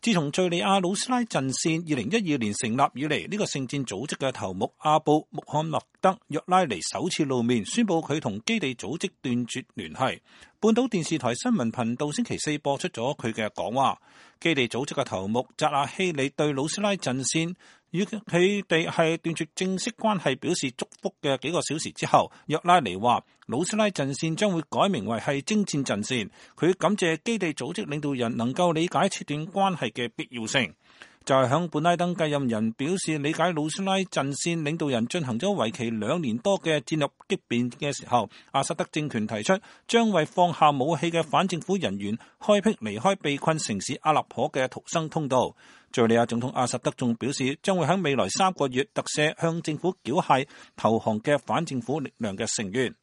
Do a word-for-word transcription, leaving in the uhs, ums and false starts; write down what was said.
自從敘利亞魯斯拉陣線二零一二年成立以嚟，呢、這個聖戰組織嘅頭目阿布穆罕默德約拉尼首次露面，宣布佢同基地組織斷絕聯繫。半島電視台新聞頻道星期四播出咗佢嘅講話。基地組織嘅頭目扎亞希里對魯斯拉陣線與佢哋係斷絕正式關係表示祝福嘅幾個小時之後，約拉尼話魯斯拉陣線將會改名為係征戰陣線。佢感謝基地組織領導人能夠理解切斷關係嘅必要性。就係響本拉登繼任人表示理解魯斯拉陣線領導人進行咗為期兩年多嘅戰略激辯嘅時候，阿薩德政權提出將為放下武器嘅反政府人員開闢離開被困城市阿勒頗嘅逃生通道。敘利亞總統阿薩德仲表示將會喺未來三個月特赦向政府繳械投降嘅反政府力量嘅成員。